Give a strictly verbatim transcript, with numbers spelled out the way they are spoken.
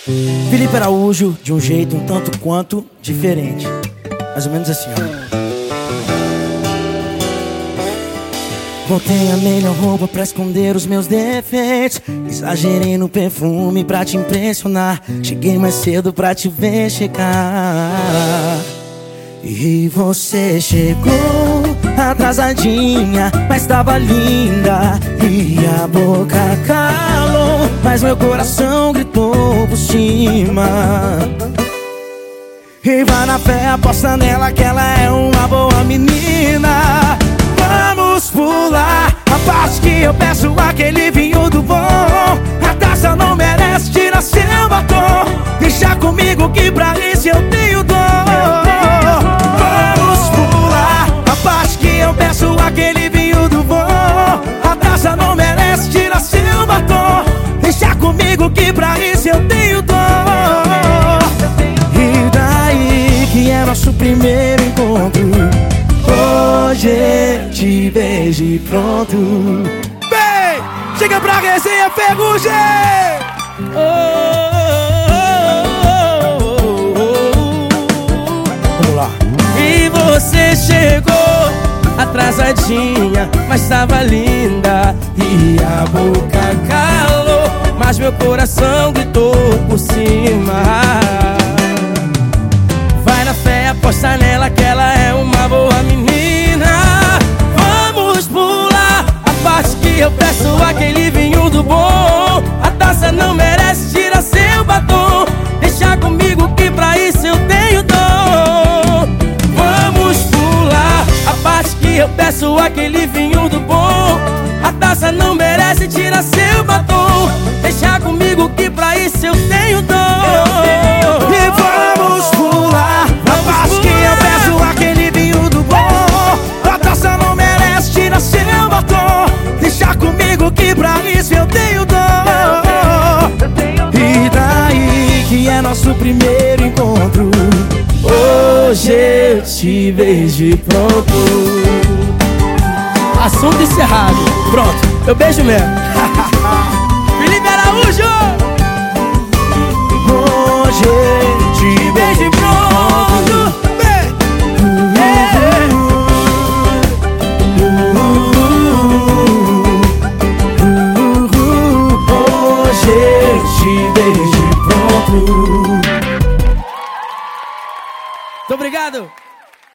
Felipe Araújo, de um jeito um tanto quanto diferente. Mais ou menos assim, ó. Botei a melhor roupa pra esconder os meus defeitos. Exagerei no perfume pra te impressionar. Cheguei mais cedo pra te ver chegar. E você chegou atrasadinha, mas tava linda. E a boca calou, mas meu coração gritou por cima. E vai na fé, aposta nela que ela é uma boa menina. Vamos pular a parte que eu peço aquele vinho do bom. A taça não merece, tira seu batom. Deixa comigo que pra isso eu tenho dor. Vamos pular a parte que eu peço aquele vinho do bom. A taça não merece, tira seu batom. Deixa comigo que pra isso eu tenho dor. E daí que é nosso primeiro encontro. Hoje te vejo e pronto. Bem, chega pra resenha, Ferrugem! Oh, oh, oh, oh. Vamos lá. E você chegou atrasadinha, mas tava linda. E a boca calou, mas meu coração gritou por cima. Vai na fé, aposta nela que ela é uma boa menina. Vamos pular a parte que eu peço aquele vinho do bom. A taça não merece, tira seu batom. Deixa comigo que pra isso eu tenho dor. Vamos pular a parte que eu peço aquele vinho do bom. A taça não merece, tira seu batom. Deixa comigo que pra isso eu tenho dor. E vamos pular a parte que eu peço aquele vinho do bom. A taça não merece, tira seu batom. Deixa comigo que pra isso eu tenho dor. E daí que é nosso primeiro encontro. Hoje eu te vejo e pronto. Assunto encerrado. Pronto, eu beijo mesmo. Felipe Araújo! Hoje eu te beijo e pronto. Hoje eu te beijo e pronto. Muito obrigado!